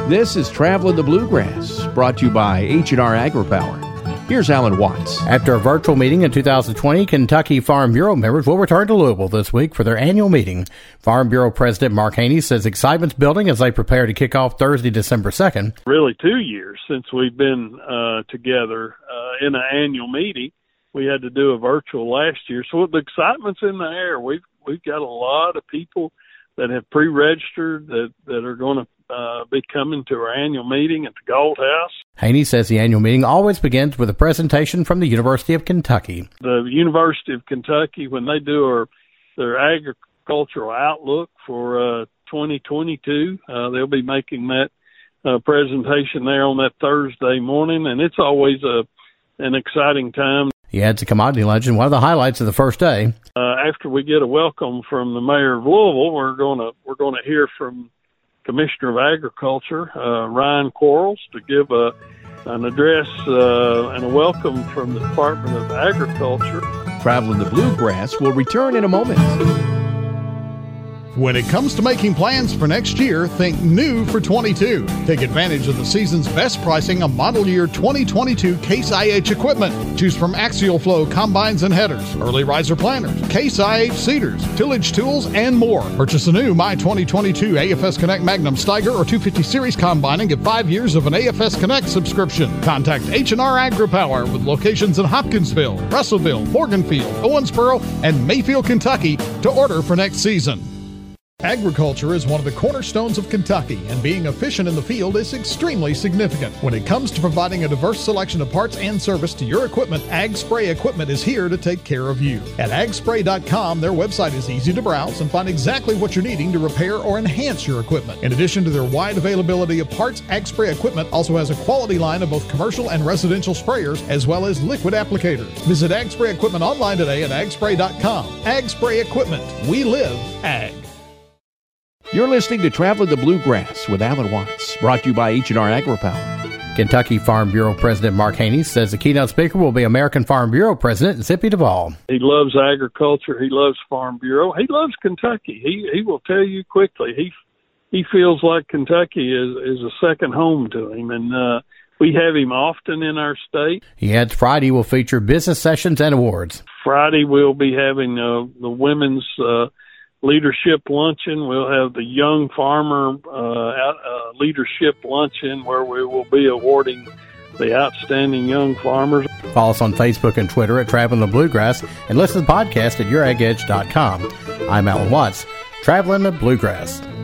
This is Traveling the Bluegrass, brought to you by H&R AgriPower. Here's Alan Watts. After a virtual meeting in 2020, Kentucky Farm Bureau members will return to Louisville this week for their annual meeting. Farm Bureau President Mark Haney says excitement's building as they prepare to kick off Thursday, December 2nd. Really 2 years since we've been together in an annual meeting. We had to do a virtual last year, so the excitement's in the air. We've got a lot of people that have pre-registered that are going to be coming to our annual meeting at the Gold House. Haney says the annual meeting always begins with a presentation from the University of Kentucky. The University of Kentucky, when they do their agricultural outlook for 2022, they'll be making that presentation there on that Thursday morning, and it's always an exciting time. He adds a commodity luncheon, one of the highlights of the first day. After we get a welcome from the mayor of Louisville, we're going to hear from Commissioner of Agriculture, Ryan Quarles, to give an address and a welcome from the Department of Agriculture. Traveling the Bluegrass will return in a moment. When it comes to making plans for next year, think new for 22. Take advantage of the season's best pricing on model year 2022 Case IH equipment. Choose from Axial Flow combines and headers, early riser planters, Case IH seeders, tillage tools, and more. Purchase a new My 2022 AFS Connect Magnum Steiger or 250 Series combine and get 5 years of an AFS Connect subscription. Contact H&R AgriPower with locations in Hopkinsville, Russellville, Morganfield, Owensboro, and Mayfield, Kentucky to order for next season. Agriculture is one of the cornerstones of Kentucky, and being efficient in the field is extremely significant. When it comes to providing a diverse selection of parts and service to your equipment, Ag Spray Equipment is here to take care of you. At agspray.com, their website is easy to browse and find exactly what you're needing to repair or enhance your equipment. In addition to their wide availability of parts, Ag Spray Equipment also has a quality line of both commercial and residential sprayers, as well as liquid applicators. Visit Ag Spray Equipment online today at agspray.com. Ag Spray Equipment. We live Ag. You're listening to Traveling the Bluegrass with Alan Watts, brought to you by H&R AgriPower. Kentucky Farm Bureau President Mark Haney says the keynote speaker will be American Farm Bureau President Zippy Duvall. He loves agriculture. He loves Farm Bureau. He loves Kentucky. He will tell you quickly. He feels like Kentucky is a second home to him, and we have him often in our state. He adds Friday will feature business sessions and awards. Friday we'll be having the women's leadership luncheon. We'll have the young farmer leadership luncheon where we will be awarding the outstanding young farmers. Follow us on Facebook and Twitter at Traveling the Bluegrass and listen to the podcast at YourAgEdge.com. I'm Alan Watts, Traveling the Bluegrass.